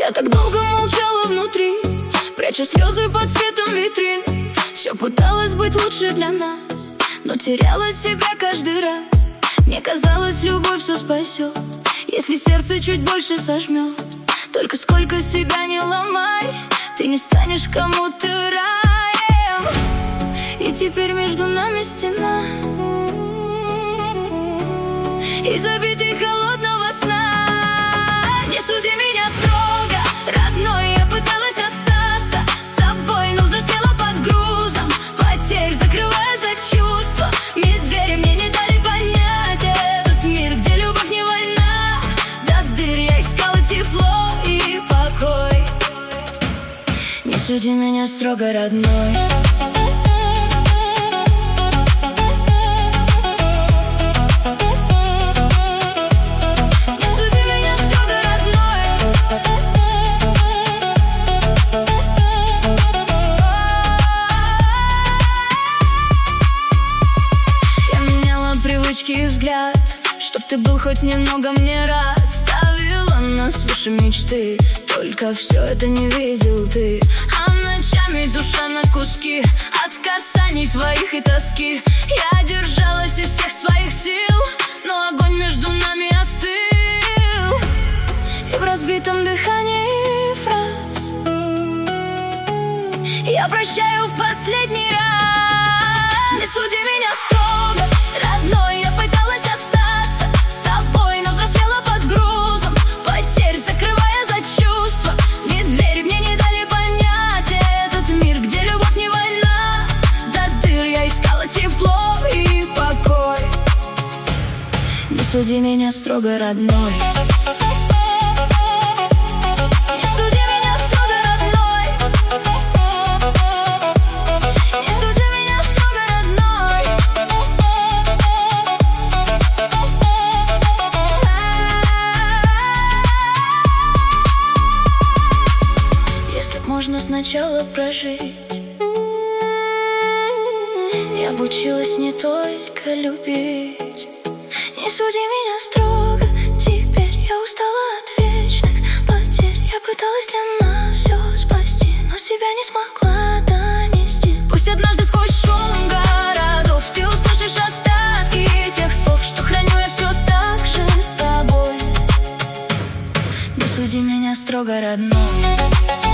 Я так долго молчала внутри, пряча слезы под светом витрин. Все пыталась быть лучше для нас, но теряла себя каждый раз. Мне казалось, любовь все спасет, если сердце чуть больше сожмет. Только сколько себя не ломай, ты не станешь кому-то раем. И теперь между нами стена из обиды холодного сна. Не суди меня строго, родной, я пыталась остаться с собой, но застряла под грузом потерь, закрывая за чувства. Двери мне не дали понять этот мир, где любовь не война. До дыр я искала тепло и покой. Не суди меня строго, родной. И взгляд, чтоб ты был хоть немного мне рад. Ставила нас выше мечты, только все это не видел ты. А ночами душа на куски от касаний твоих и тоски. Я держалась из всех своих сил, но огонь между нами остыл. И в разбитом дыхании фраз я прощаю в последний раз. Не суди меня строго, родной, я пыталась остаться с собой, но взрослела под грузом потерь, закрывая за чувства. Ведь двери мне не дали понять этот мир, где любовь не война. До дыр я искала тепло и покой. Не суди меня строго, родной. Можно сначала прожить. Я обучилась не только любить. Не суди меня строго, теперь я устала от вечных потерь. Я пыталась для нас все спасти, но себя не смогла донести. Пусть однажды сквозь шум городов ты услышишь остатки тех слов, что храню я все так же с тобой. Не суди меня строго, родной.